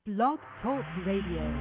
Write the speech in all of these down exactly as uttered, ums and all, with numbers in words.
Blog Talk Radio.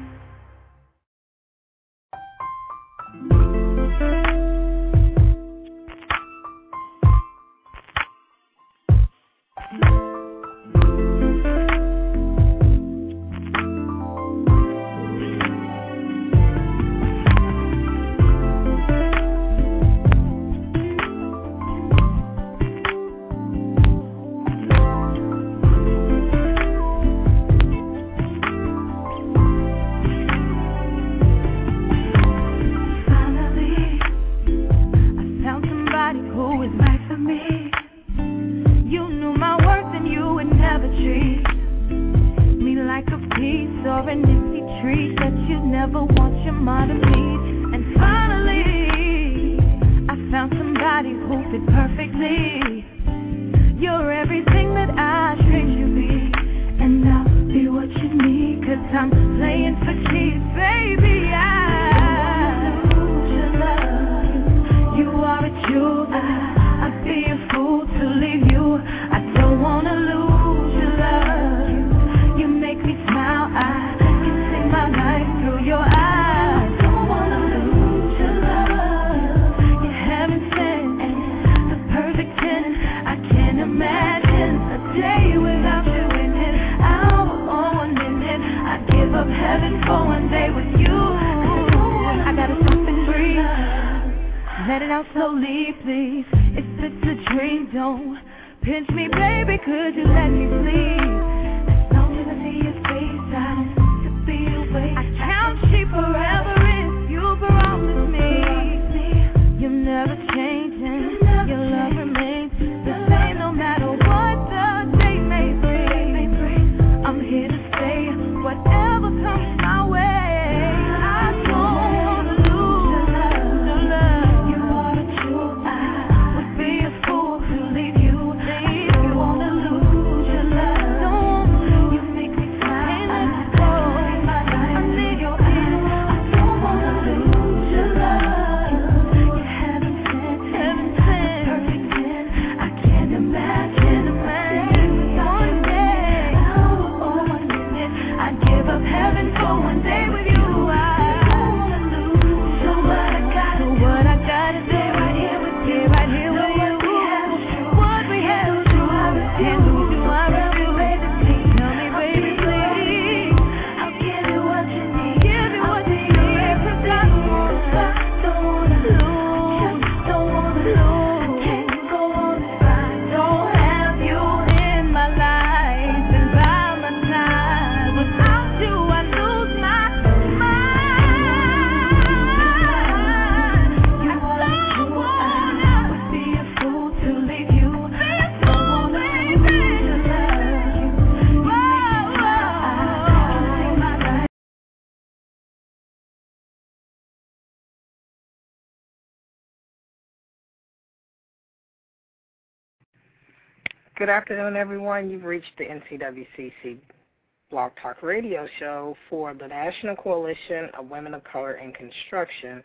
Good afternoon, everyone. You've reached the N C W C C Blog Talk Radio show for the National Coalition of Women of Color in Construction.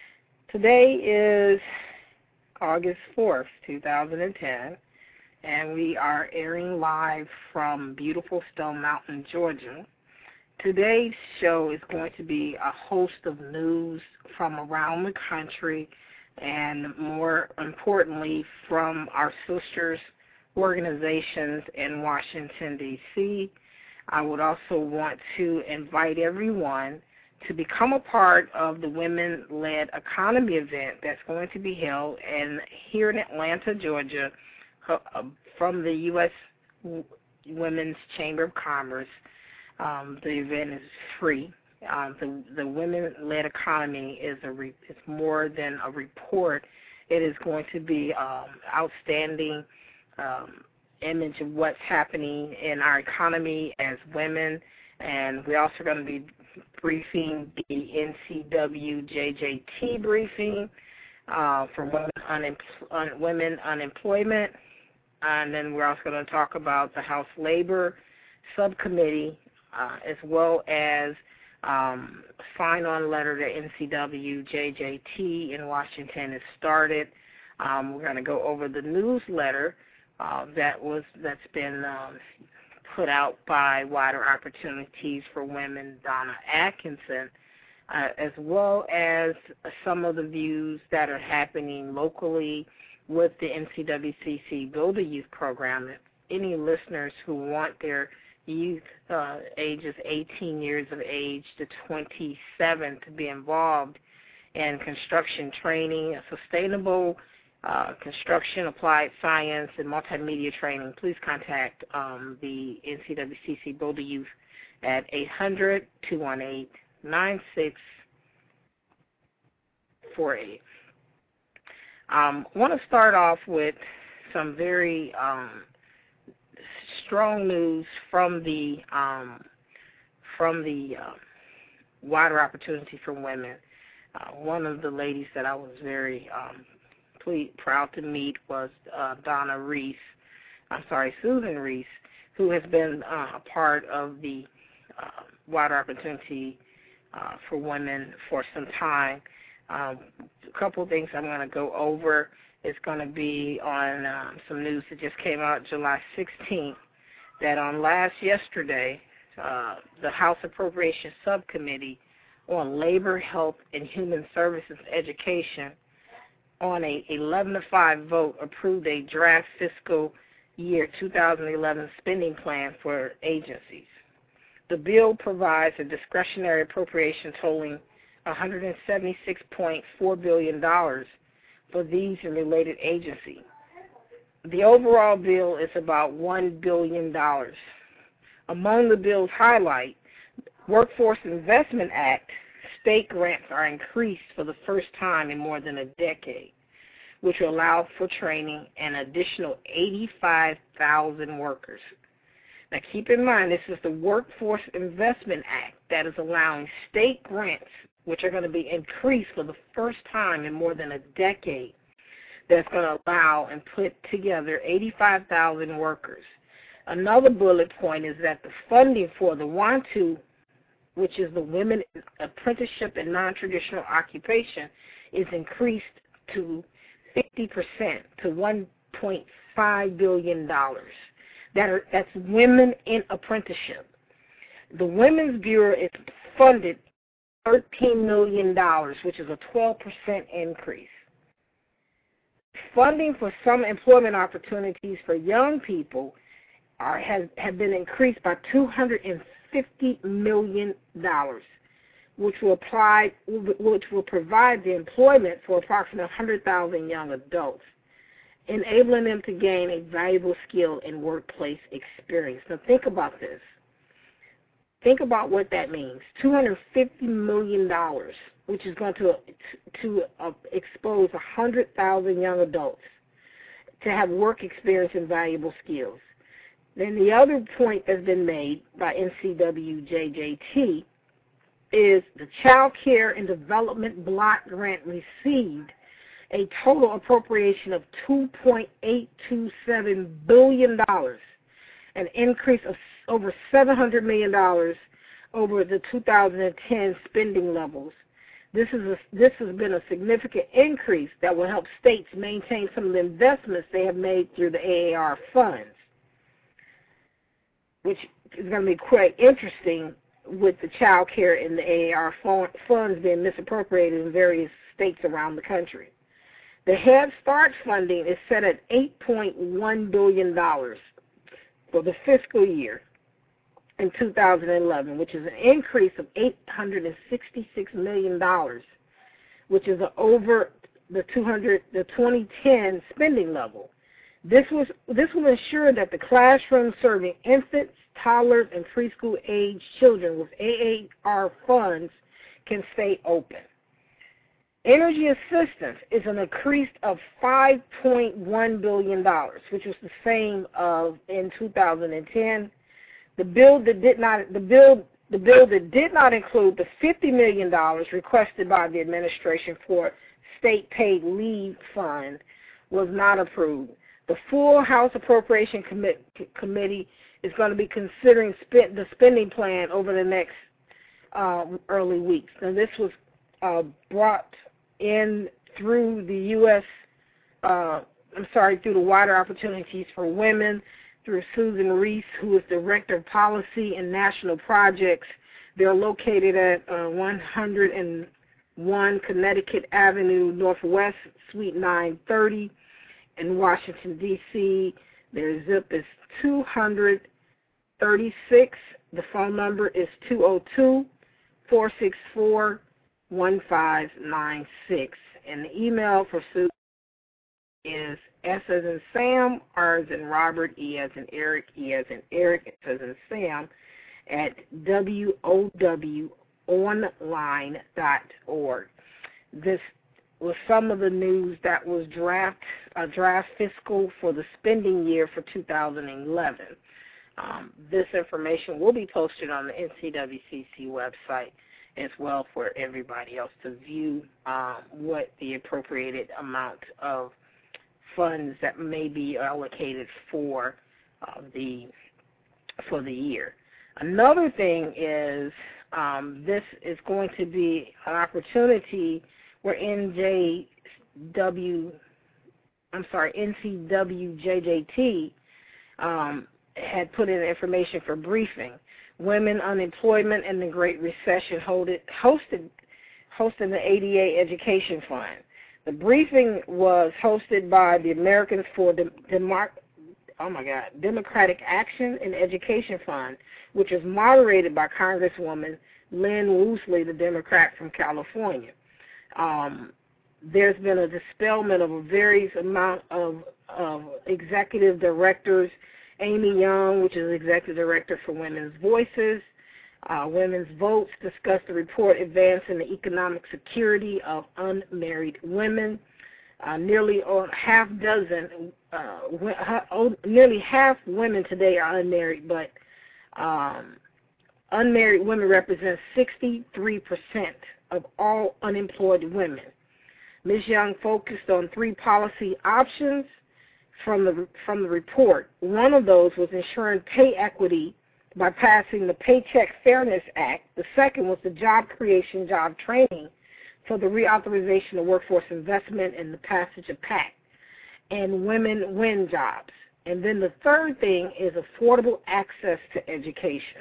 Today is August fourth, two thousand ten, and we are airing live from beautiful Stone Mountain, Georgia. Today's show is going to be a host of news from around the country and, more importantly, from our sisters organizations in Washington, D C I would also want to invite everyone to become a part of the Women-Led Economy event that's going to be held in, here in Atlanta, Georgia, from the U S Women's Chamber of Commerce. Um, the event is free. Um, the, the Women-Led Economy is a re, it's more than a report. It is going to be um, outstanding Um, image of what's happening in our economy as women, and we're also going to be briefing the N C W J J T briefing uh, for women, unempl- un- women unemployment, and then we're also going to talk about the House Labor Subcommittee uh, as well as um, sign-on letter to N C W J J T in Washington has started. Um, we're going to go over the newsletter Uh, that was that's been um, put out by Wider Opportunities for Women, Donna Atkinson, uh, as well as some of the views that are happening locally with the N C W C C Build a Youth program. If any listeners who want their youth uh, ages eighteen years of age to twenty-seven to be involved in construction training, sustainable uh, construction, applied science, and multimedia training, please contact um, the N C W C C Build a Youth at eight hundred, two one eight, nine six four eight. Um, I want to start off with some very um, strong news from the um, from the uh, Wider Opportunity for Women. Uh, one of the ladies that I was very um, ple- proud to meet was uh, Donna Reese. I'm sorry, Susan Reese, who has been uh, a part of the uh, Wider Opportunity uh, for Women for some time. Um, a couple of things I'm going to go over. It's going to be on um, some news that just came out July sixteenth, that on last yesterday, uh, the House Appropriations Subcommittee on Labor, Health, and Human Services Education, on a eleven to five vote, approved a draft fiscal year two thousand eleven spending plan for agencies. The bill provides a discretionary appropriation totaling one hundred seventy-six point four billion dollars for these and related agencies. The overall bill is about one billion dollars. Among the bill's highlights, Workforce Investment Act, state grants are increased for the first time in more than a decade, which will allow for training an additional eighty-five thousand workers. Now keep in mind, this is the Workforce Investment Act that is allowing state grants, which are going to be increased for the first time in more than a decade, that's going to allow and put together eighty-five thousand workers. Another bullet point is that the funding for the WANTU, which is the Women Apprenticeship and Non-Traditional Occupation, is increased to fifty percent to one point five billion dollars. That are, that's women in apprenticeship. The Women's Bureau is funded thirteen million dollars, which is a twelve percent increase. Funding for some employment opportunities for young people are, has, have been increased by two hundred fifty million dollars, which will apply, which will provide the employment for approximately one hundred thousand young adults, enabling them to gain a valuable skill and workplace experience. Now think about this. Think about what that means. two hundred fifty million dollars, which is going to to uh, expose one hundred thousand young adults to have work experience and valuable skills. Then the other point that's been made by N C W J J T is the Child Care and Development Block Grant received a total appropriation of two point eight two seven billion dollars, an increase of over seven hundred million dollars over the two thousand ten spending levels. This is a, this has been a significant increase that will help states maintain some of the investments they have made through the A A R funds, which is going to be quite interesting with the child care and the A A R funds being misappropriated in various states around the country. The Head Start funding is set at eight point one billion dollars for the fiscal year in two thousand eleven, which is an increase of eight hundred sixty-six million dollars, which is over the two hundred the twenty ten spending level. This was this will ensure that the classroom serving infants, toddlers, and preschool age children with A A R funds can stay open. Energy assistance is an increase of five point one billion dollars, which was the same of in two thousand ten. The bill that did not the bill the bill that did not include the fifty million dollars requested by the administration for state paid leave fund was not approved. The full House Appropriation Commit, Committee is going to be considering spend, the spending plan over the next uh, early weeks. Now, this was uh, brought in through the U S, uh, I'm sorry, through the Wider Opportunities for Women, through Susan Reese, who is Director of Policy and National Projects. They're located at uh, one oh one Connecticut Avenue Northwest, Suite nine thirty in Washington, D C Their zip is two thirty-six. The phone number is two oh two, four six four, one five nine six. And the email for Susan is S as in Sam, R as in Robert, E as in Eric, E as in Eric, S as in Sam, at W O W online dot org. This was some of the news that was draft uh, draft fiscal for the spending year for two thousand eleven. Um, this information will be posted on the N C W C C website as well for everybody else to view um, what the appropriated amount of funds that may be allocated for uh, the for the year. Another thing is um, this is going to be an opportunity where N J W, I'm sorry, N C W J J T um, had put in information for briefing. Women, Unemployment, and the Great Recession hosted, hosted, hosted the A D A Education Fund. The briefing was hosted by the Americans for Dem- Demar- oh my God, Democratic Action and Education Fund, which was moderated by Congresswoman Lynn Woosley, the Democrat from California. Um, there's been a dispelment of a various amount of, of executive directors. Amy Young, which is executive director for Women's Voices, uh, Women's Votes, discussed the report advancing the economic security of unmarried women. Uh, nearly a half dozen, uh, nearly half women today are unmarried, but um, unmarried women represent sixty-three percent of all unemployed women. Miz Young focused on three policy options from the from the report. One of those was ensuring pay equity by passing the Paycheck Fairness Act. The second was the job creation, job training for the reauthorization of workforce investment and the passage of PACT, and women win jobs. And then the third thing is affordable access to education.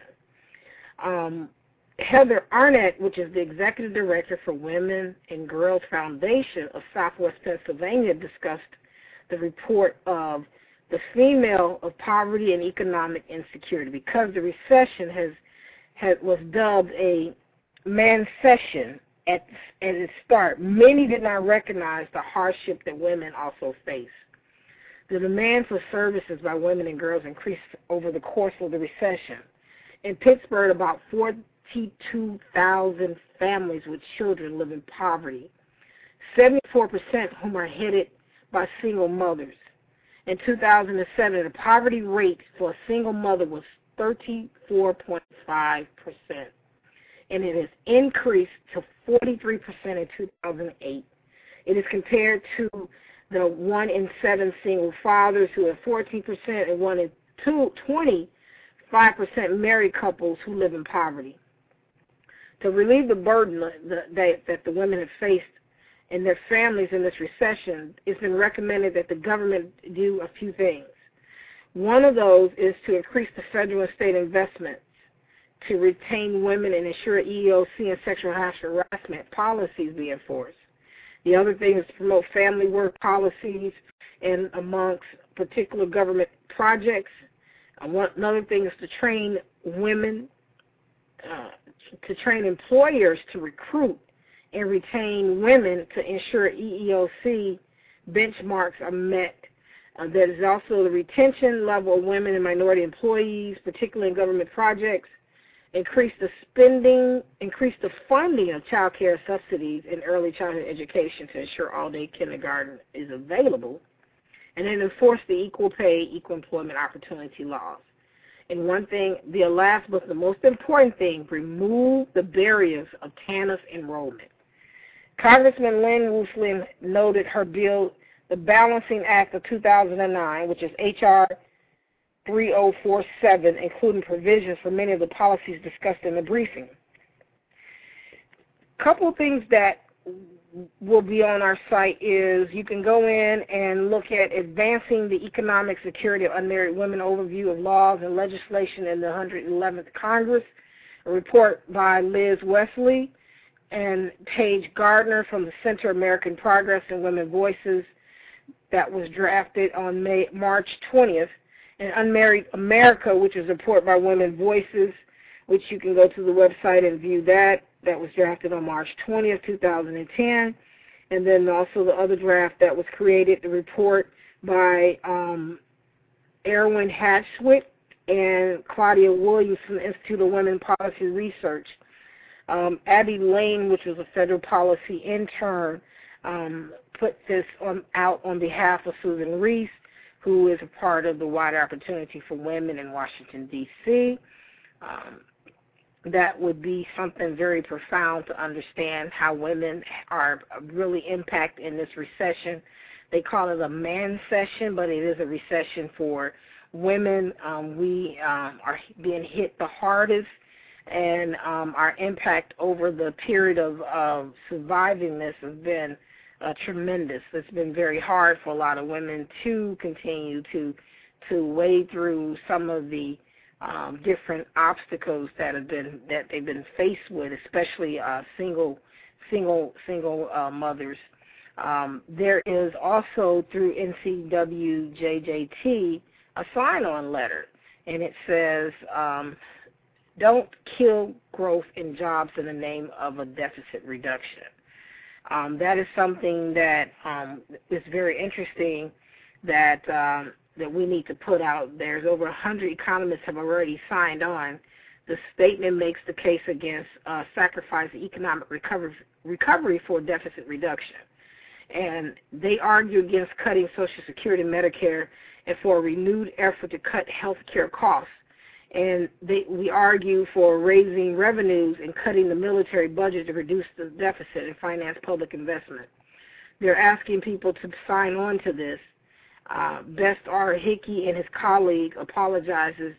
Um, Heather Arnett, which is the executive director for Women and Girls Foundation of Southwest Pennsylvania, discussed the report of the female of poverty and economic insecurity. Because the recession has, has was dubbed a mancession at, at its start, many did not recognize the hardship that women also face. The demand for services by women and girls increased over the course of the recession. In Pittsburgh, about forty-two thousand families with children live in poverty, seventy-four percent of whom are headed by single mothers. In two thousand seven, the poverty rate for a single mother was thirty-four point five percent, and it has increased to forty-three percent in two thousand eight. It is compared to the one in seven single fathers who have fourteen percent and one in two, twenty-five percent married couples who live in poverty. To relieve the burden that, that the women have faced and their families in this recession, it's been recommended that the government do a few things. One of those is to increase the federal and state investments to retain women and ensure E E O C and sexual harassment policies be enforced. The other thing is to promote family work policies and amongst particular government projects. Another thing is to train women, uh, to train employers to recruit and retain women to ensure E E O C benchmarks are met. Uh, there is also the retention level of women and minority employees, particularly in government projects. Increase the spending, increase the funding of child care subsidies in early childhood education to ensure all-day kindergarten is available. And then enforce the equal pay, equal employment opportunity laws. And one thing, the last but the most important thing, remove the barriers of TANF enrollment. Congressman Lynn Woosley noted her bill, the Balancing Act of two thousand nine, which is H R three oh four seven, including provisions for many of the policies discussed in the briefing. A couple of things that will be on our site is you can go in and look at Advancing the Economic Security of Unmarried Women, Overview of Laws and Legislation in the one hundred eleventh Congress, a report by Liz Wesley and Paige Gardner from the Center American Progress and Women Voices that was drafted on May, March twentieth, and Unmarried America, which is a report by Women Voices, which you can go to the website and view that. That was drafted on March twentieth, two thousand ten. And then also the other draft that was created, the report by um, Erwin Hatchwick and Claudia Williams from the Institute of Women Policy Research. Um, Abby Lane, which was a federal policy intern, um, put this on, out on behalf of Susan Reese, who is a part of the Wider Opportunity for Women in Washington, D C Um, that would be something very profound to understand how women are really impacted in this recession. They call it a man session, but it is a recession for women. Um, we um, are being hit the hardest, and um, our impact over the period of, of surviving this has been uh, tremendous. It's been very hard for a lot of women to continue to to wade through some of the Um, different obstacles that have been that they've been faced with, especially uh, single single single uh, mothers. Um, there is also through N C W J J T a sign-on letter, and it says, um, "Don't kill growth in jobs in the name of a deficit reduction." Um, that is something that um, is very interesting. That um, that we need to put out. There's over one hundred economists have already signed on. The statement makes the case against uh, sacrificing economic recovery, recovery for deficit reduction. And they argue against cutting Social Security and Medicare and for a renewed effort to cut health care costs. And they, we argue for raising revenues and cutting the military budget to reduce the deficit and finance public investment. They're asking people to sign on to this. Uh, Best R. Hickey and his colleague apologizes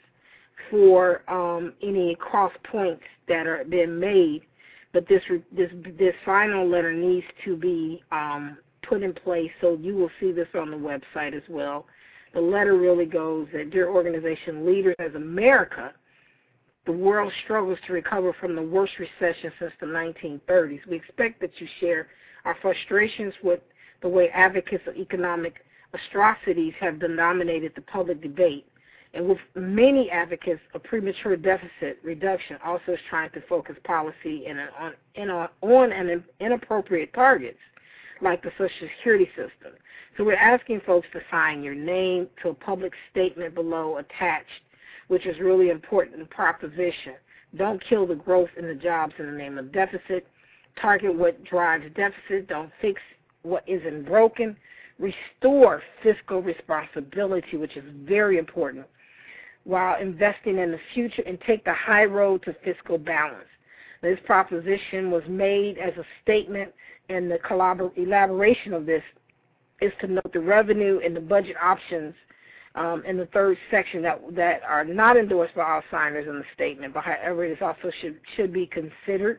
for um, any cross points that are being made, but this this this final letter needs to be um, put in place. So you will see this on the website as well. The letter really goes that, dear organization leaders, as America, the world struggles to recover from the worst recession since the nineteen thirties. We expect that you share our frustrations with the way advocates of economic atrocities have dominated the public debate, and with many advocates of premature deficit reduction also is trying to focus policy in an, on, in a, on an inappropriate targets like the Social Security system. So we're asking folks to sign your name to a public statement below attached, which is really important in the proposition. Don't kill the growth in the jobs in the name of deficit. Target what drives deficit. Don't fix what isn't broken. Restore fiscal responsibility, which is very important, while investing in the future, and take the high road to fiscal balance. This proposition was made as a statement, and the elaboration of this is to note the revenue and the budget options um, in the third section that that are not endorsed by all signers in the statement, but however it is also should should be considered.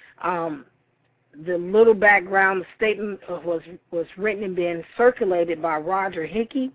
Um, The little background, the statement was was written and being circulated by Roger Hickey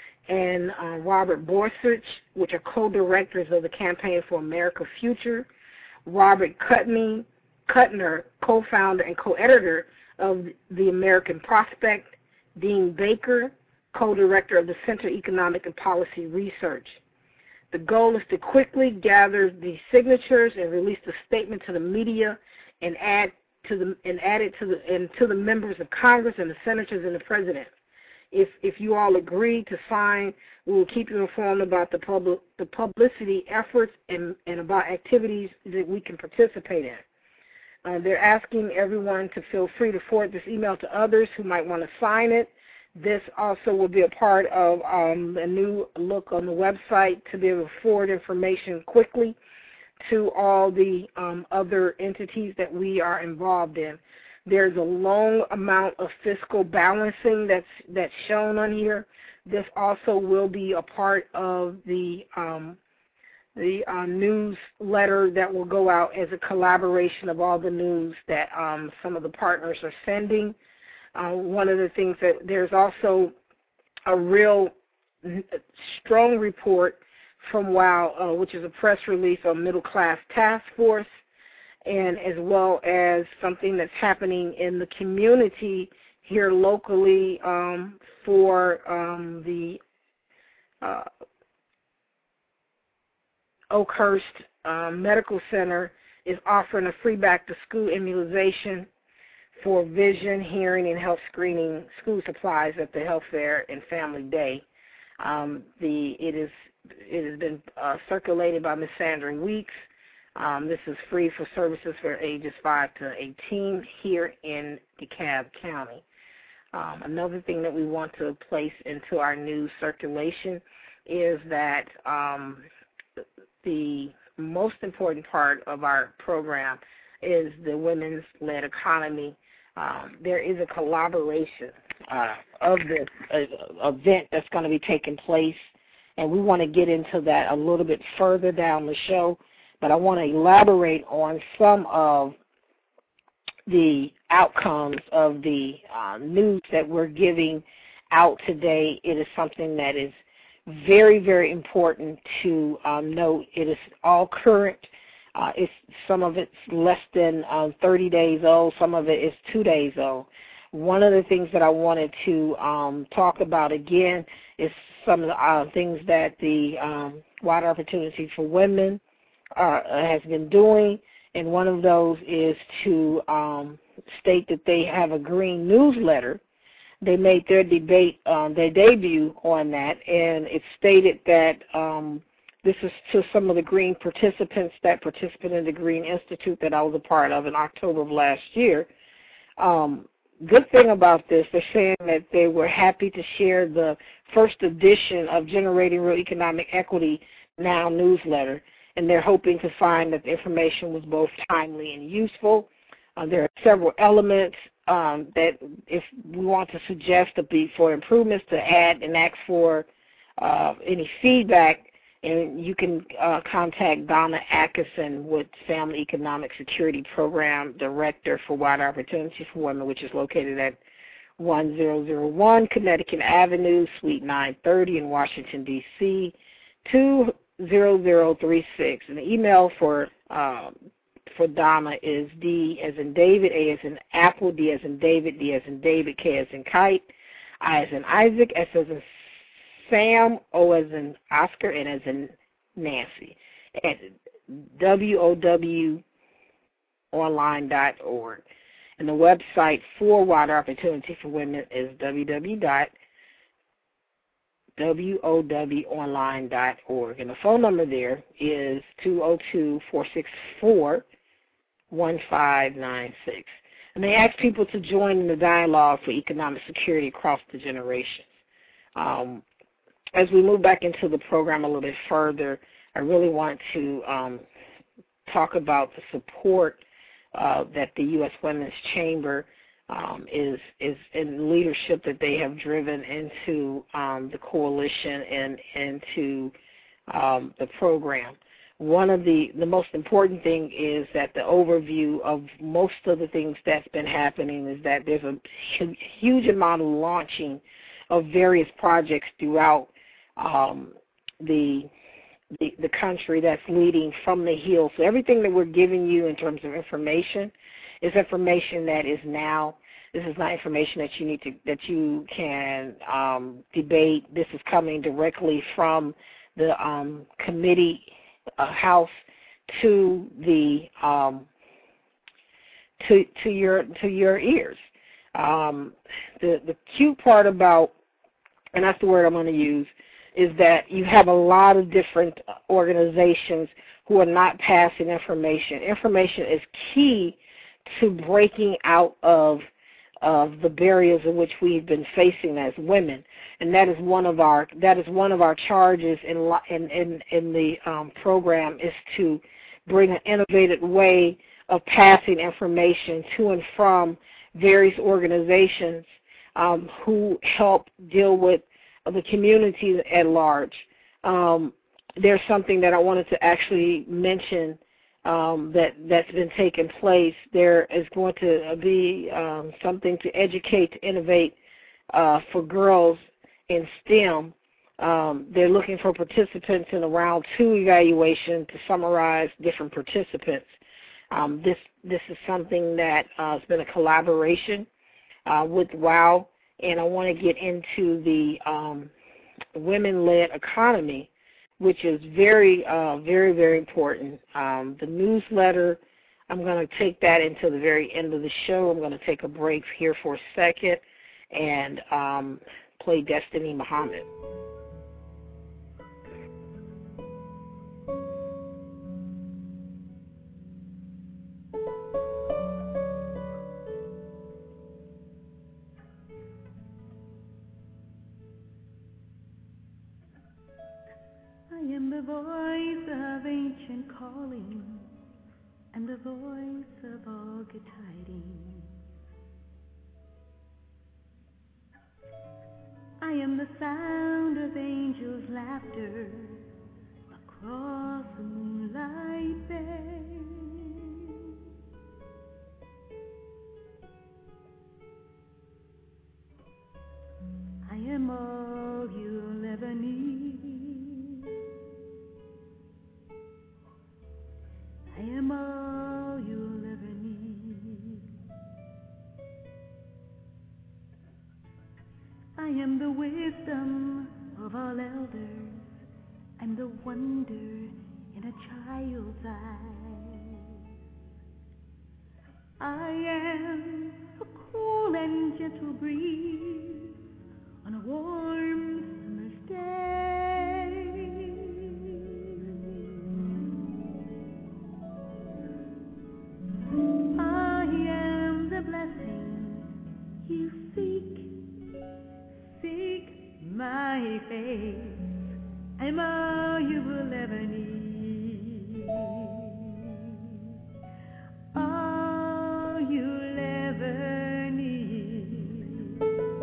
and uh, Robert Borsich, which are co-directors of the Campaign for America Future. Robert Kutney, Kuttner, co-founder and co-editor of the American Prospect. Dean Baker, co-director of the Center for Economic and Policy Research. The goal is to quickly gather the signatures and release the statement to the media and add to the and add it to the and to the members of Congress and the senators and the president. If if you all agree to sign, we will keep you informed about the public the publicity efforts and, and about activities that we can participate in. Uh, they're asking everyone to feel free to forward this email to others who might want to sign it. This also will be a part of um, a new look on the website to be able to forward information quickly to all the um, other entities that we are involved in. There's a long amount of fiscal balancing that's that's shown on here. This also will be a part of the um, the uh, newsletter that will go out as a collaboration of all the news that um, some of the partners are sending. Uh, one of the things that there's also a real strong report from WOW, uh, which is a press release on Middle Class Task Force, and as well as something that's happening in the community here locally um, for um, the uh, Oakhurst um, Medical Center is offering a free back-to-school immunization for vision, hearing, and health screening school supplies at the Health Fair and Family Day. Um, the it is it has been uh, circulated by Miz Sandra Weeks. Um, this is free for services for ages five to eighteen here in DeKalb County. Um, another thing that we want to place into our news circulation is that um, the most important part of our program is the women's-led economy. Um, there is a collaboration uh, of this uh, event that's going to be taking place, and we want to get into that a little bit further down the show, but I want to elaborate on some of the outcomes of the uh, news that we're giving out today. It is something that is very, very important to um, note. It is all current. Uh, it's some of it's less than uh, thirty days old. Some of it is two days old. One of the things that I wanted to um, talk about again is some of the uh, things that the um, Wide Opportunity for Women uh, has been doing, and one of those is to um, state that they have a green newsletter. They made their debate, um, their debut on that, and it stated that um, this is to some of the green participants that participated in the Green Institute that I was a part of in October of last year. Um, good thing about this, they're saying that they were happy to share the first edition of Generating Real Economic Equity Now newsletter, and they're hoping to find that the information was both timely and useful. Uh, there are several elements um, that if we want to suggest to be for improvements to add and ask for uh, any feedback, and you can uh, contact Donna Atkinson with Family Economic Security Program Director for Wide Opportunity for Women, which is located at one thousand one Connecticut Avenue, Suite nine thirty in Washington, D C, two zero zero three six. And the email for um, for Donna is D as in David, A as in Apple, D as in David, D as in David, K as in Kite, I as in Isaac, S as in Sam, O as in Oscar, N as in Nancy, at W O W online dot org. And the website for Wide Opportunity for Women is w w w dot w o w online dot org. And the phone number there is two oh two, four six four, one five nine six. And they ask people to join in the dialogue for economic security across the generations. Um, as we move back into the program a little bit further, I really want to um, talk about the support uh, that the U S Women's Chamber um, is is in leadership that they have driven into um, the coalition and into um, the program. One of the, the most important thing is that the overview of most of the things that's been happening is that there's a huge amount of launching of various projects throughout um, the, the the country that's leading from the Hill. So everything that we're giving you in terms of information is information that is now. This is not information that you need to that you can um, debate. This is coming directly from the um, committee uh, house to the um, to to your to your ears. Um, the the cute part about, and that's the word I'm going to use, is that you have a lot of different organizations who are not passing information. Information is key to breaking out of of the barriers in which we've been facing as women, and that is one of our that is one of our charges in in in, in the um, program, is to bring an innovative way of passing information to and from various organizations um, who help deal with the community at large. Um, there's something that I wanted to actually mention um, that, that's been taking place. There is going to be um, something to educate, to innovate uh, for girls in STEM. Um, they're looking for participants in a round two evaluation to summarize different participants. Um, this this is something that uh, has been a collaboration uh, with WOW, and I want to get into the um, women-led economy, which is very, uh, very, very important. Um, the newsletter, I'm going to take that into the very end of the show. I'm going to take a break here for a second and um, play Destiny Muhammad. I am the voice of ancient calling, and the voice of all good tidings. I am the sound of angels' laughter across the moonlight bay. I am all you'll ever need. I am all you'll ever need. I am the wisdom of all elders. I'm the wonder in a child's eyes. I am a cool and gentle breeze on a warm summer's day. I am the blessing you seek. Seek my face. I'm all you will ever need. All you'll ever need.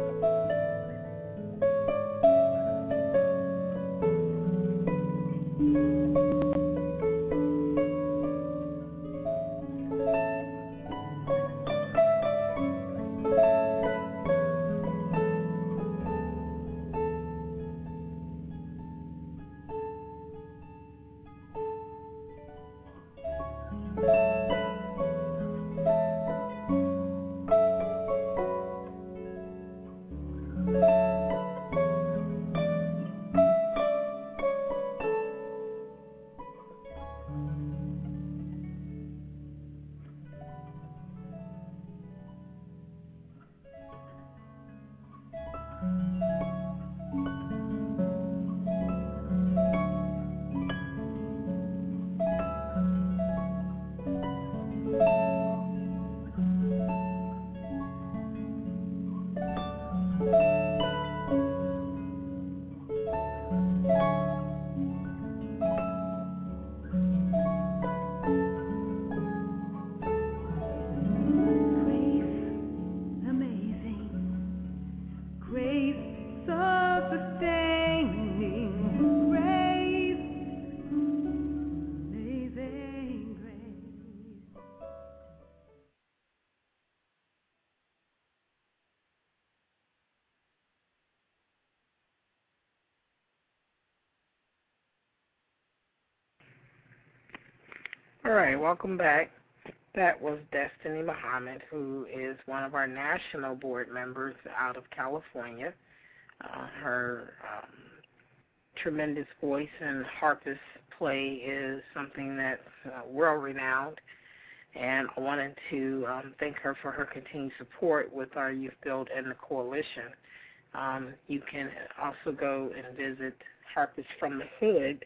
All right, welcome back. That was Destiny Muhammad, who is one of our national board members out of California. Uh, her um, tremendous voice and harpist play is something that's uh, world-renowned, and I wanted to um, thank her for her continued support with our Youth Build and the Coalition. Um, you can also go and visit harpist from the hood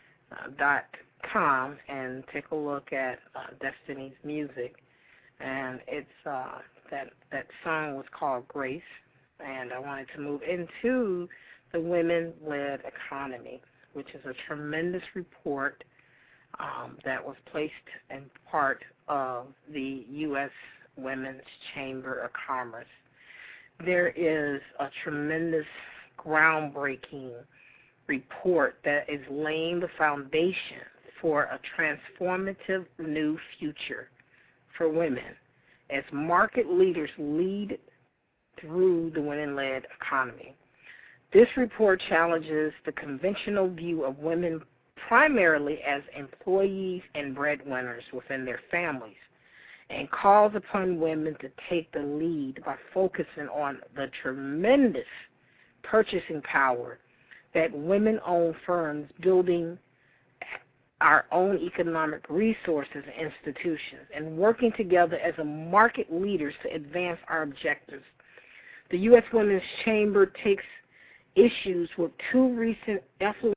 dot com and take a look at uh, Destiny's music, and it's uh, that that song was called Grace, and I wanted to move into the women-led economy, which is a tremendous report um, that was placed in part of the U S Women's Chamber of Commerce. There is a tremendous groundbreaking report that is laying the foundation for a transformative new future for women as market leaders lead through the women-led economy. This report challenges the conventional view of women primarily as employees and breadwinners within their families, and calls upon women to take the lead by focusing on the tremendous purchasing power that women-owned firms building our own economic resources and institutions, and working together as a market leaders to advance our objectives. The U S Women's Chamber takes issues with two recent effluent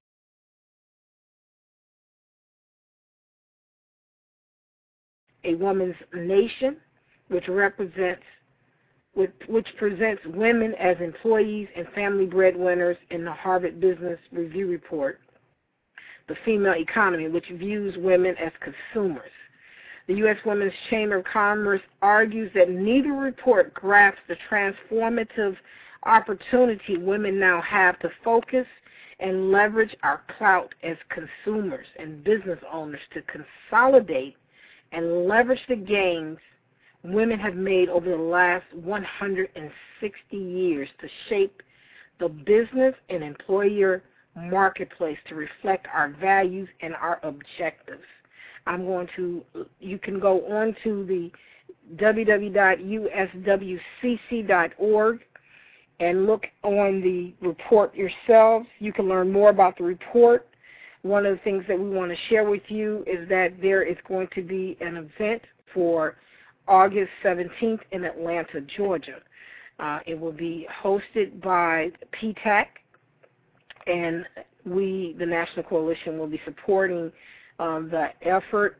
A Woman's Nation, which represents which presents women as employees and family breadwinners in the Harvard Business Review report, The Female Economy, which views women as consumers. The U S Women's Chamber of Commerce argues that neither report grasps the transformative opportunity women now have to focus and leverage our clout as consumers and business owners to consolidate and leverage the gains women have made over the last one hundred sixty years to shape the business and employer marketplace to reflect our values and our objectives. I'm going to, you can go on to the w w w dot u s w c c dot org and look on the report yourselves. You can learn more about the report. One of the things that we want to share with you is that there is going to be an event for August seventeenth in Atlanta, Georgia. Uh, it will be hosted by P TAC, and we, the National Coalition, will be supporting um, the effort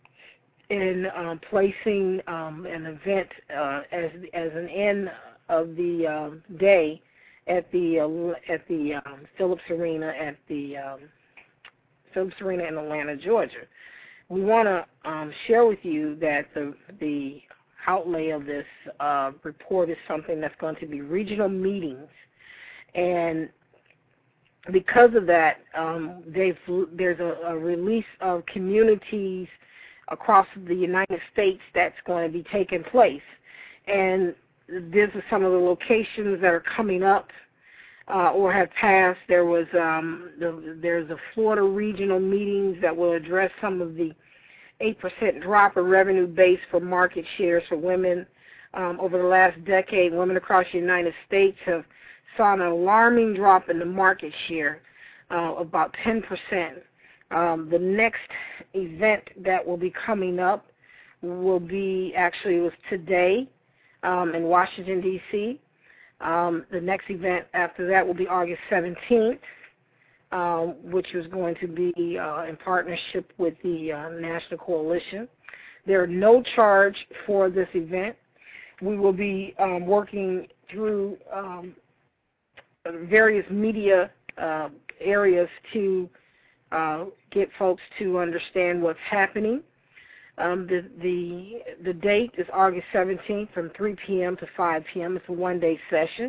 in um, placing um, an event uh, as as an end of the um, day at the uh, at the um, Phillips Arena at the um, Phillips Arena in Atlanta, Georgia. We want to um, share with you that the the outlay of this uh, report is something that's going to be regional meetings, and because of that, um, they've, there's a, a release of communities across the United States that's going to be taking place, and these are some of the locations that are coming up uh, or have passed. There was um, the, there's the Florida regional meetings that will address some of the eight percent drop in revenue base for market shares for women. Um, over the last decade, women across the United States have saw an alarming drop in the market share uh, of about ten percent. Um, the next event that will be coming up will be, actually it was today um, in Washington, D C Um, the next event after that will be August seventeenth, um, which is going to be uh, in partnership with the uh, National Coalition. There are no charge for this event. We will be um, working through um, various media uh, areas to uh, get folks to understand what's happening. Um, the, the the date is August seventeenth from three p m to five p m It's a one-day session.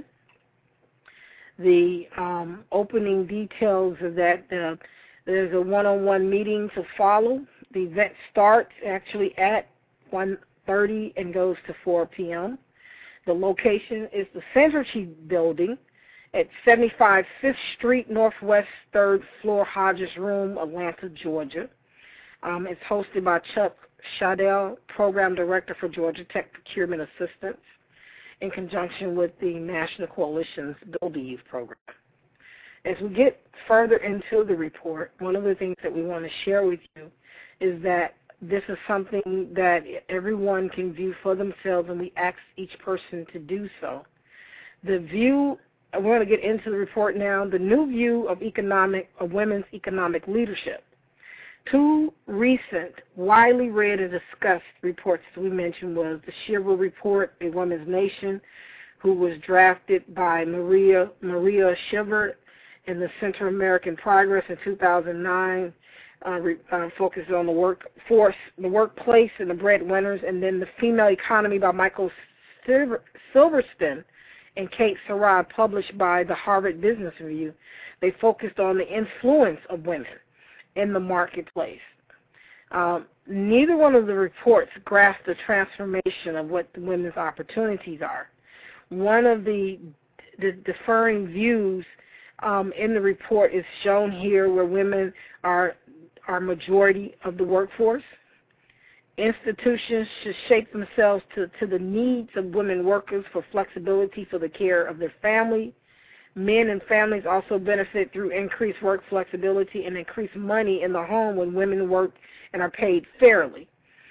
The um, opening details of that, uh, there's a one-on-one meeting to follow. The event starts actually at one thirty and goes to four p m The location is the Centergy Building at seventy-five Fifth Street, Northwest third floor, Hodges Room, Atlanta, Georgia. Um, it's hosted by Chuck Shadell, Program Director for Georgia Tech Procurement Assistance, in conjunction with the National Coalition's Build a Youth program. As we get further into the report, one of the things that we want to share with you is that this is something that everyone can view for themselves, and we ask each person to do so. The view, I want to get into the report now, the new view of economic, of women's economic leadership. Two recent, widely read and discussed reports that we mentioned was the Shiver Report, A Woman's Nation, who was drafted by Maria Maria Shiver in the Center of American Progress in two thousand nine, uh, re, uh, focused on the workforce, the workplace, and the breadwinners, and then The Female Economy by Michael Silver, Silverstein and Kate Sarad, published by the Harvard Business Review. They focused on the influence of women in the marketplace. Um, neither one of the reports grasped the transformation of what the women's opportunities are. One of the, the differing views um, in the report is shown here, where women are are majority of the workforce. Institutions should shape themselves to, to the needs of women workers for flexibility for the care of their family. Men and families also benefit through increased work flexibility and increased money in the home when women work and are paid fairly.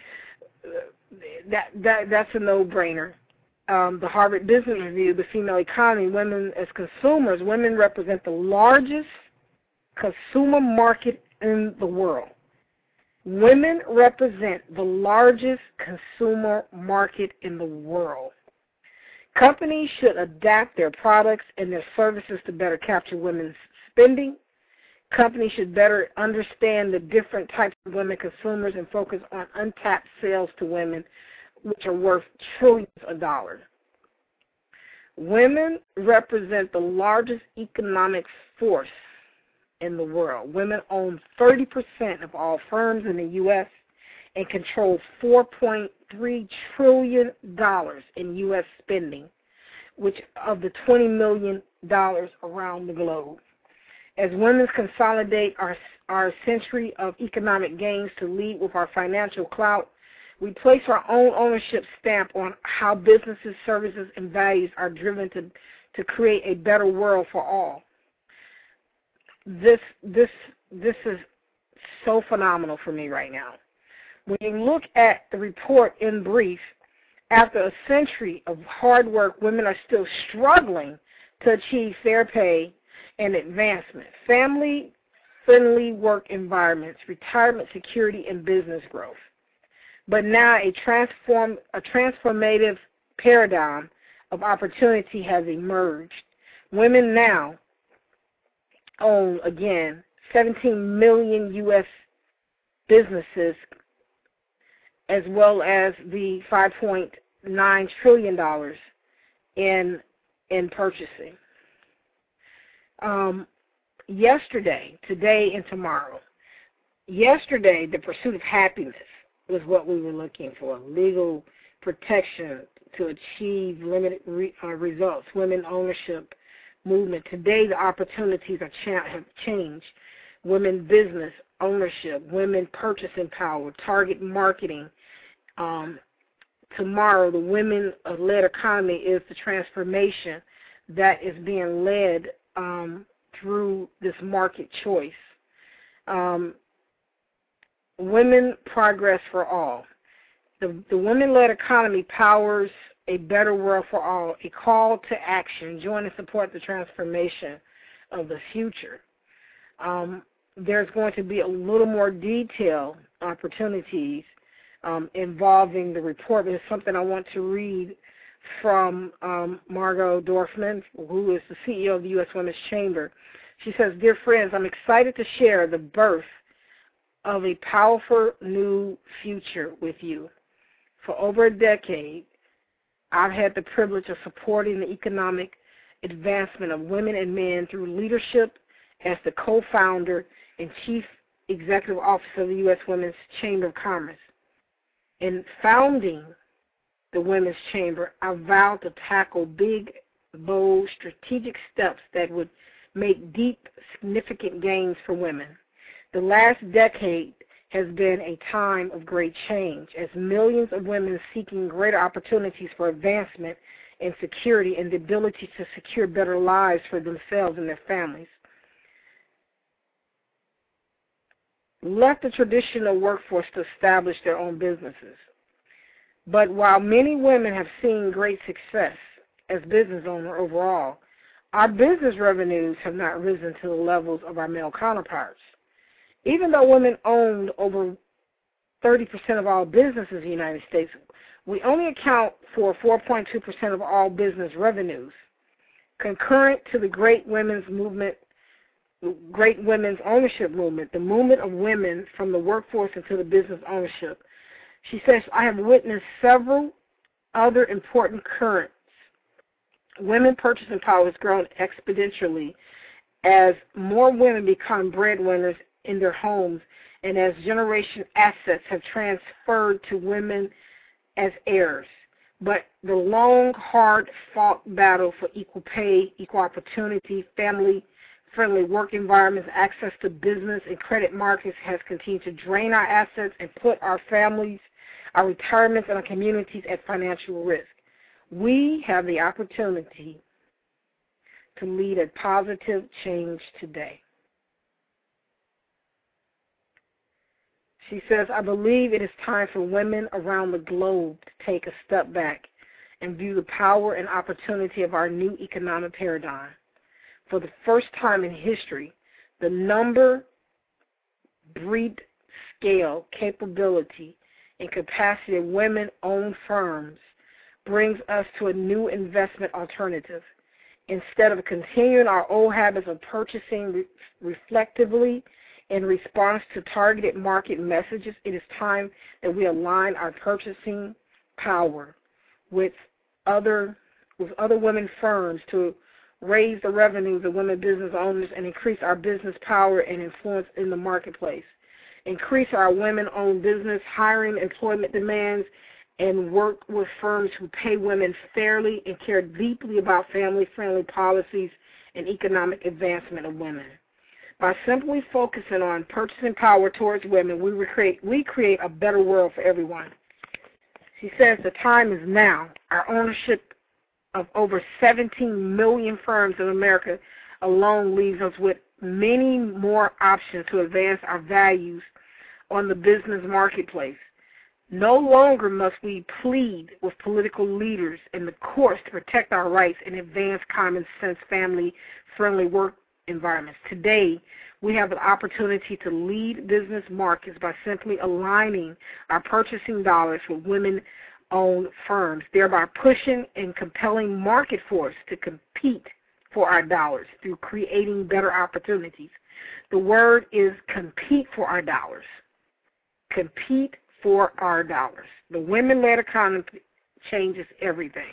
That, that that's a no-brainer. Um, the Harvard Business Review, the female economy, women as consumers, women represent the largest consumer market in the world. Women represent the largest consumer market in the world. Companies should adapt their products and their services to better capture women's spending. Companies should better understand the different types of women consumers and focus on untapped sales to women, which are worth trillions of dollars. Women represent the largest economic force in the world. Women own thirty percent of all firms in the U S and control four point three trillion dollars in U S spending, which of the twenty million dollars around the globe. As women consolidate our, our century of economic gains to lead with our financial clout, we place our own ownership stamp on how businesses, services, and values are driven to, to create a better world for all. This this this is so phenomenal for me right now. When you look at the report in brief, after a century of hard work, women are still struggling to achieve fair pay and advancement, family-friendly work environments, retirement security, and business growth. But now a transform a transformative paradigm of opportunity has emerged. Women now own, again, seventeen million U S businesses, as well as the five point nine trillion dollars in in purchasing. Um, yesterday, today, and tomorrow. Yesterday, the pursuit of happiness was what we were looking for, legal protection to achieve limited re, uh, results, women ownership movement. Today, the opportunities are cha- have changed. Women business ownership, women purchasing power, target marketing. Um, tomorrow, the women-led economy is the transformation that is being led um, through this market choice. Um, women progress for all. The, the women-led economy powers a better world for all, a call to action. Join and support the transformation of the future. Um, there's going to be a little more detailed opportunities um, involving the report, but it's something I want to read from um, Margot Dorfman, who is the C E O of the U S Women's Chamber. She says, "Dear friends, I'm excited to share the birth of a powerful new future with you. For over a decade, I've had the privilege of supporting the economic advancement of women and men through leadership as the co-founder and chief executive officer of the U S Women's Chamber of Commerce. In founding the Women's Chamber, I vowed to tackle big, bold, strategic steps that would make deep, significant gains for women. The last decade has been a time of great change as millions of women seeking greater opportunities for advancement and security and the ability to secure better lives for themselves and their families left the traditional workforce to establish their own businesses. But while many women have seen great success as business owners overall, our business revenues have not risen to the levels of our male counterparts. Even though women owned over thirty percent of all businesses in the United States, we only account for four point two percent of all business revenues. Concurrent to the great women's movement, great women's ownership movement, the movement of women from the workforce into the business ownership, she says, I have witnessed several other important currents Women purchasing power has grown exponentially as more women become breadwinners in their homes and as generation assets have transferred to women as heirs. But the long, hard-fought battle for equal pay, equal opportunity, family-friendly work environments, access to business and credit markets has continued to drain our assets and put our families, our retirements, and our communities at financial risk. We have the opportunity to lead a positive change today. She says, I believe it is time for women around the globe to take a step back and view the power and opportunity of our new economic paradigm. For the first time in history, the number, breed, scale, capability, and capacity of women-owned firms brings us to a new investment alternative. Instead of continuing our old habits of purchasing re- reflectively in response to targeted market messages, it is time that we align our purchasing power with other with other women firms to raise the revenues of women business owners and increase our business power and influence in the marketplace. Increase our women-owned business, hiring, employment demands, and work with firms who pay women fairly and care deeply about family-friendly policies and economic advancement of women. By simply focusing on purchasing power towards women, we create, we create a better world for everyone. She says the time is now. Our ownership of over seventeen million firms in America alone leaves us with many more options to advance our values on the business marketplace. No longer must we plead with political leaders in the courts to protect our rights and advance common sense, family-friendly work environments. Today, we have the opportunity to lead business markets by simply aligning our purchasing dollars with women-owned firms, thereby pushing and compelling market force to compete for our dollars through creating better opportunities. The word is compete for our dollars. Compete for our dollars. The women-led economy changes everything.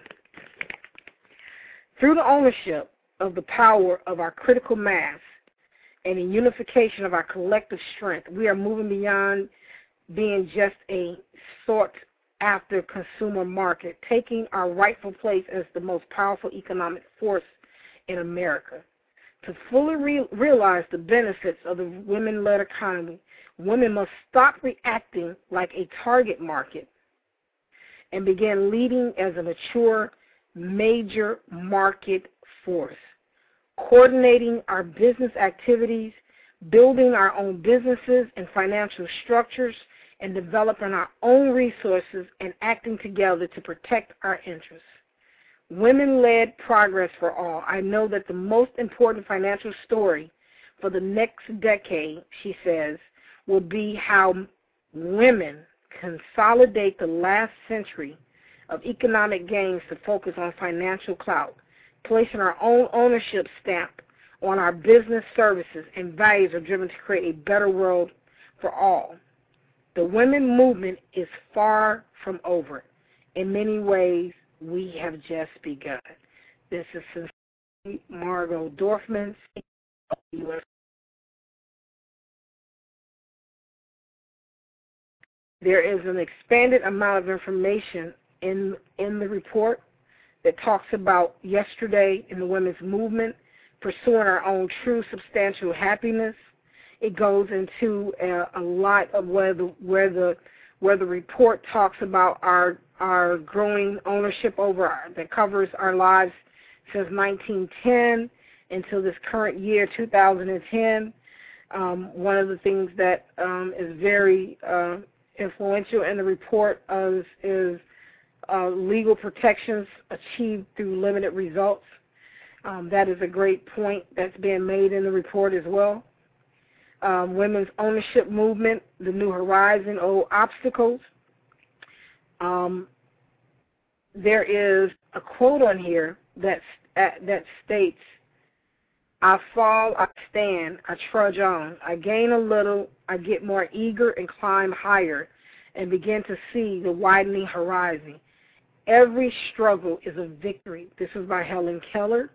Through the ownership of the power of our critical mass and the unification of our collective strength, we are moving beyond being just a sought-after consumer market, taking our rightful place as the most powerful economic force in America. To fully re- realize the benefits of the women-led economy, women must stop reacting like a target market and begin leading as a mature, major market force, coordinating our business activities, building our own businesses and financial structures, and developing our own resources and acting together to protect our interests. Women-led progress for all. I know that the most important financial story for the next decade, she says, will be how women consolidate the last century of economic gains to focus on financial clout, placing our own ownership stamp on our business services and values are driven to create a better world for all. The women movement is far from over. In many ways, we have just begun. This is Sincerely Margot Dorfman, U S There is an expanded amount of information in in the report that talks about yesterday in the women's movement, pursuing our own true substantial happiness. It goes into a, a lot of where the where the where the report talks about our our growing ownership over our, that covers our lives since nineteen ten until this current year, two thousand ten. Um, one of the things that um, is very uh, influential in the report is, is uh, legal protections achieved through limited results. Um, that is a great point that's being made in the report as well. Um, women's ownership movement, the new horizon, old obstacles. Um, there is a quote on here that, uh, that states, I fall, I stand, I trudge on. I gain a little, I get more eager and climb higher and begin to see the widening horizon. Every struggle is a victory. This is by Helen Keller.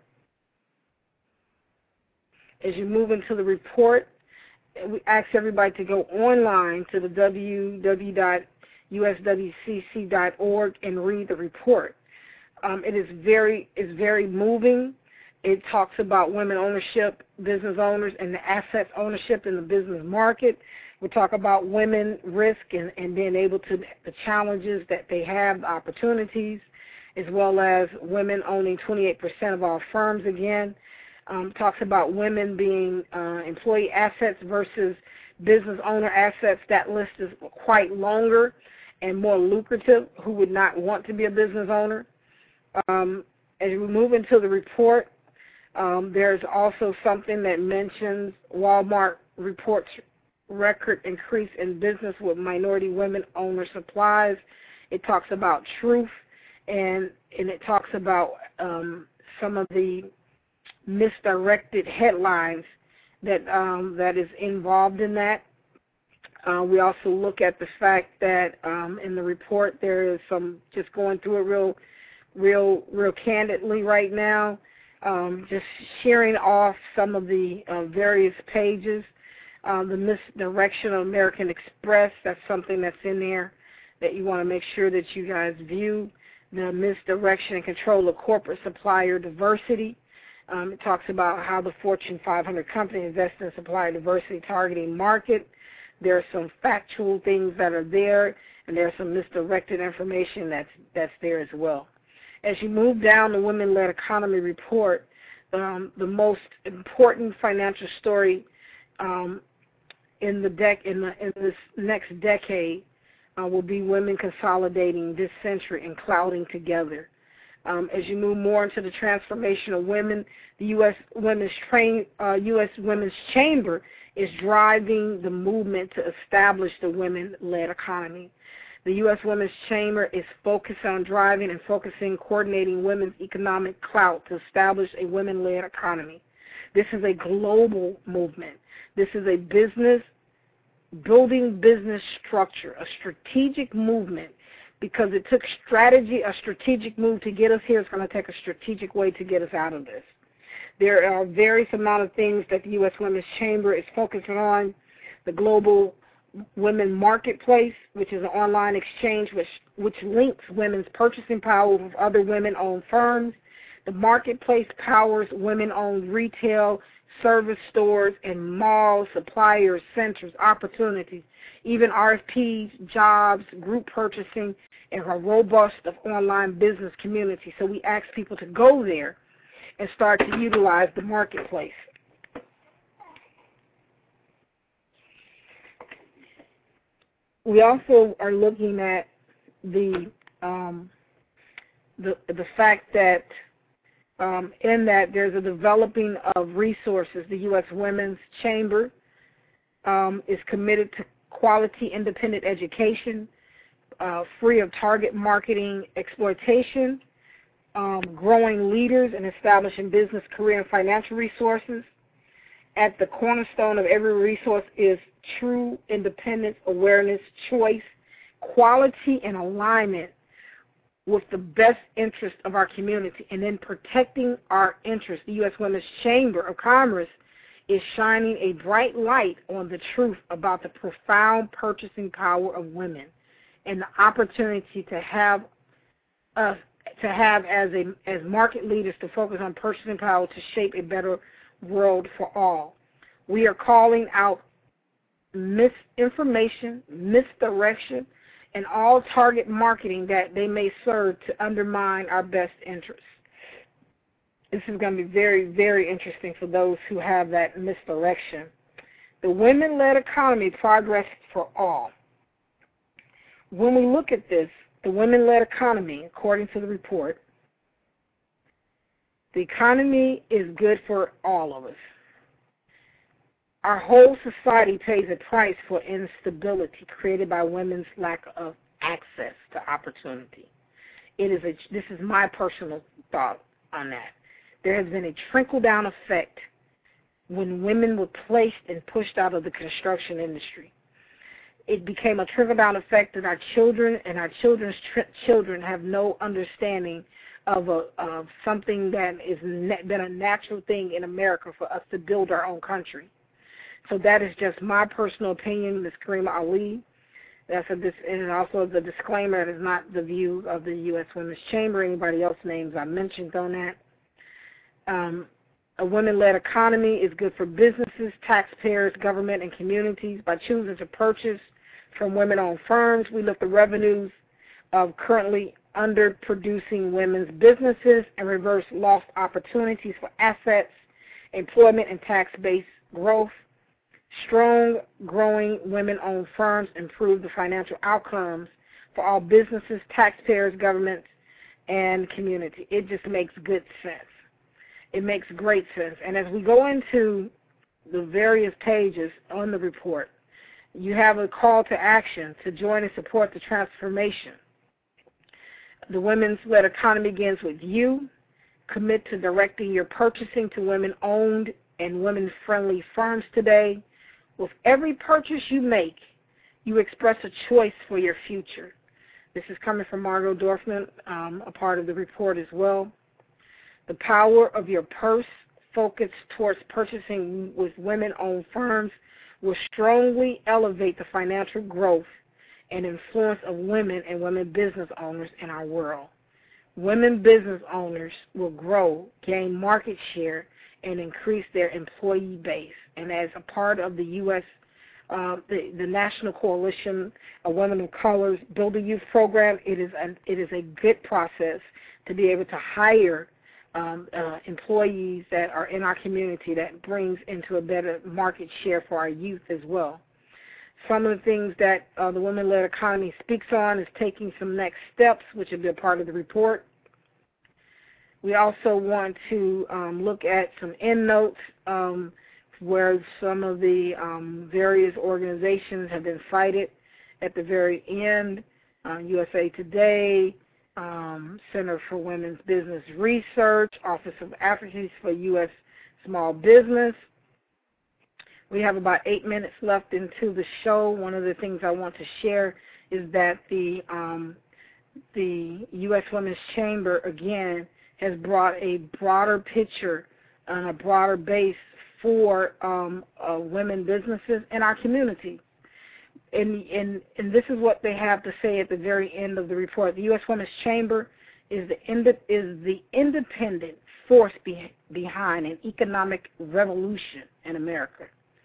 As you move into the report, we ask everybody to go online to the w w w dot u s w c c dot org and read the report. Um, it is very, it's very moving. It talks about women ownership, business owners, and the assets ownership in the business market. We talk about women risk and, and being able to, the challenges that they have, the opportunities, as well as women owning twenty-eight percent of all firms again. Um, talks about women being uh, employee assets versus business owner assets. That list is quite longer and more lucrative, who would not want to be a business owner. Um, as we move into the report, um, there's also something that mentions Walmart reports record increase in business with minority women owner supplies. It talks about truth, and, and it talks about um, some of the misdirected headlines that um, that is involved in that. Uh, we also look at the fact that um, in the report there is some, just going through it real, real, real candidly right now, um, just sharing off some of the uh, various pages. Uh, the misdirection of American Express, that's something that's in there that you want to make sure that you guys view. The misdirection and control of corporate supplier diversity. Um, it talks about how the Fortune five hundred company invests in supplier diversity targeting market. There are some factual things that are there, and there's some misdirected information that's that's there as well. As you move down the Women-Led Economy report, um, the most important financial story um, in the dec in the in this next decade uh, will be women consolidating this century and clouding together. Um, as you move more into the transformation of women, the U S Women's Train, uh, U S Women's Chamber is driving the movement to establish the women-led economy. The U S Women's Chamber is focused on driving and focusing, coordinating women's economic clout to establish a women-led economy. This is a global movement. This is a business, building business structure, a strategic movement. Because it took strategy, a strategic move to get us here, it's going to take a strategic way to get us out of this. There are various amount of things that the U S Women's Chamber is focusing on. The Global Women Marketplace, which is an online exchange which, which links women's purchasing power with other women-owned firms. The marketplace powers women-owned retail, service stores, and malls, suppliers, centers, opportunities, even R F Ps, jobs, group purchasing, and a robust of online business community. So we ask people to go there and start to utilize the marketplace. We also are looking at the um, the, the fact that um, in that there's a developing of resources. The U S Women's Chamber um, is committed to quality independent education, uh, free of target marketing exploitation, um, growing leaders and establishing business, career, and financial resources. At the cornerstone of every resource is true independence, awareness, choice, quality, and alignment with the best interest of our community, and then protecting our interests. The U S Women's Chamber of Commerce is shining a bright light on the truth about the profound purchasing power of women and the opportunity to have us to have as a as market leaders to focus on purchasing power to shape a better world for all. We are calling out misinformation, misdirection, and all target marketing that they may serve to undermine our best interests. This is going to be very, very interesting for those who have that misdirection. The women-led economy, progress for all. When we look at this, the women-led economy, according to the report, the economy is good for all of us. Our whole society pays a price for instability created by women's lack of access to opportunity. It is a, this is my personal thought on that. There has been a trickle-down effect when women were placed and pushed out of the construction industry. it became a trickle-down effect that our children and our children's tr- children have no understanding of a of something that is na- been a natural thing in America for us to build our own country. So that is just my personal opinion, Miz Karima Ali. That's a dis- and also the disclaimer, it is not the view of the U S Women's Chamber. Anybody else's names I mentioned on that. Um, a women-led economy is good for businesses, taxpayers, government, and communities. By choosing to purchase from women-owned firms, we lift the revenues of currently underproducing women's businesses and reverse lost opportunities for assets, employment, and tax-based growth. Strong, growing women-owned firms improve the financial outcomes for all businesses, taxpayers, governments, and community. It just makes good sense. It makes great sense. And as we go into the various pages on the report, you have a call to action to join and support the transformation. The women's-led economy begins with you. Commit to directing your purchasing to women-owned and women-friendly firms today. With every purchase you make, you express a choice for your future. This is coming from Margot Dorfman, um, a part of the report as well. The power of your purse focused towards purchasing with women-owned firms will strongly elevate the financial growth and influence of women and women business owners in our world. Women business owners will grow, gain market share, and increase their employee base. And as a part of the U S, uh, the, the National Coalition of Women of Color's Build a Youth program, it is a, it is a good process to be able to hire um, uh, employees that are in our community that brings into a better market share for our youth as well. Some of the things that uh, the women-led economy speaks on is taking some next steps, which will be a part of the report. We also want to um, look at some endnotes um, where some of the um, various organizations have been cited at the very end. Uh, U S A Today, um, Center for Women's Business Research, Office of Advocacy for U S Small Business. We have about eight minutes left into the show. One of the things I want to share is that the um, the U S Women's Chamber, again, has brought a broader picture and a broader base for um, uh, women businesses in our community. And, and, and this is what they have to say at the very end of the report. The U S Women's Chamber is the, ind- is the independent force be- behind an economic revolution in America.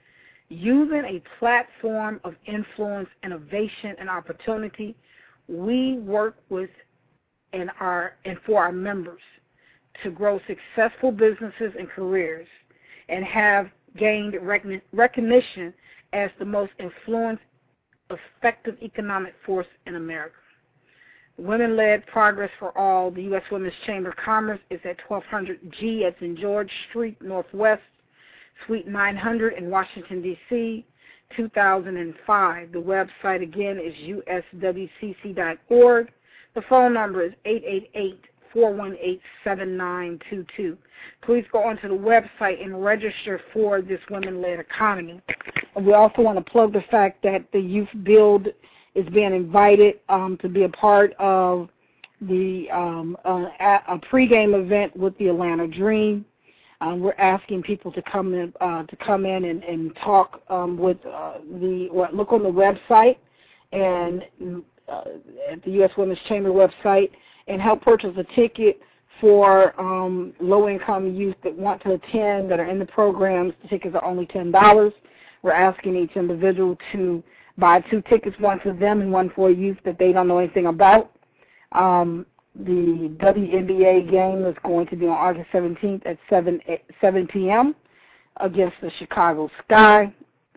Using a platform of influence, innovation, and opportunity, we work with and, our, and for our members to grow successful businesses and careers and have gained recognition as the most influenced, effective economic force in America. Women-led Progress for All, the U S Women's Chamber of Commerce, is at twelve hundred G at Saint George Street, Northwest, Suite nine hundred in Washington, D C, two thousand five. The website, again, is U S W C C dot org. The phone number is eight eight eight, four one eight, seven nine two two. Please go onto the website and register for this women-led economy. We also want to plug the fact that the Youth Build is being invited um, to be a part of the um, uh, a pregame event with the Atlanta Dream. Um, we're asking people to come in, uh, to come in and, and talk um, with uh, the or look on the website and uh, at the U S Women's Chamber website and help purchase a ticket for um, low-income youth that want to attend, that are in the programs. The tickets are only ten dollars. We're asking each individual to buy two tickets, one for them and one for youth that they don't know anything about. Um, the W N B A game is going to be on August seventeenth at seven p.m. against the Chicago Sky.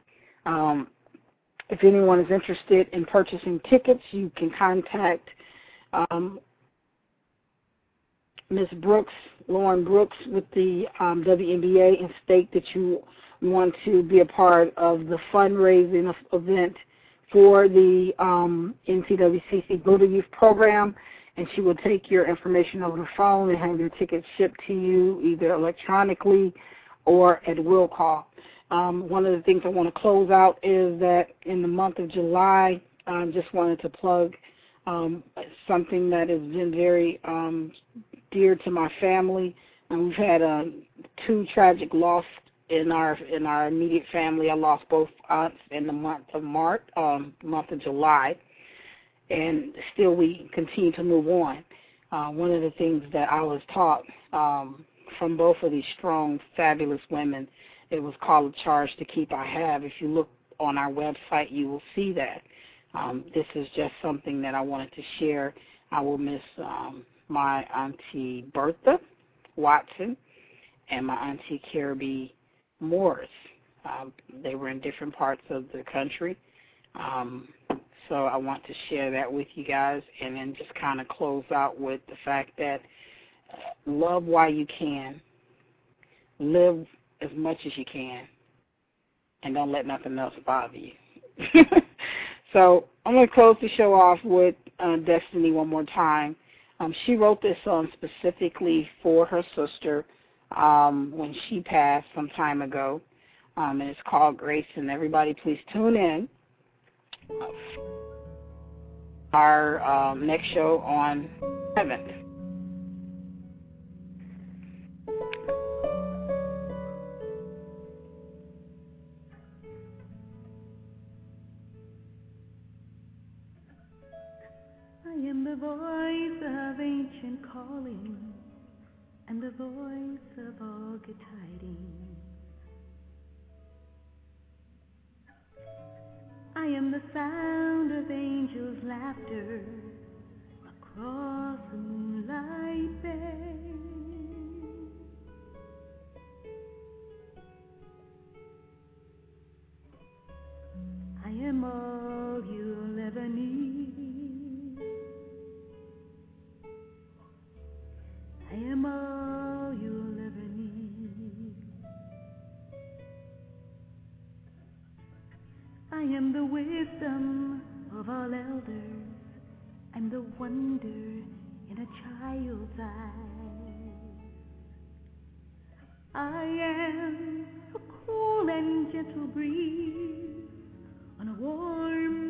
Um, if anyone is interested in purchasing tickets, you can contact um, Miz Brooks, Lauren Brooks, with the um, W N B A and state that you want to be a part of the fundraising event for the um, N C W C C Build a Youth program, and she will take your information over the phone and have your tickets shipped to you either electronically or at will call. Um, one of the things I want to close out is that in the month of July, I um, just wanted to plug um, something that has been very um, dear to my family. And we've had uh, two tragic losses in our in our immediate family. I lost both aunts in the month of March, um, month of July, and still we continue to move on. Uh, one of the things that I was taught um, from both of these strong, fabulous women, it was called A Charge to Keep I Have. If you look on our website, you will see that. Um, this is just something that I wanted to share. I will miss um, my Auntie Bertha Watson and my Auntie Kirby Morris. Um, they were in different parts of the country. Um, so I want to share that with you guys, and then just kind of close out with the fact that uh, love while you can, live as much as you can, and don't let nothing else bother you. So I'm going to close the show off with uh, Destiny one more time. Um, she wrote this song specifically for her sister um, when she passed some time ago, um, and it's called Grace. And everybody, please tune in. Our um, next show on seventh. I am the voice of ancient calling, and the voice of all good tidings. I am the sound of angels' laughter across the moonlight bay. I am all you'll ever need. I am all you'll ever need. I am the wisdom of all elders. I'm the wonder in a child's eyes. I am a cool and gentle breeze on a warm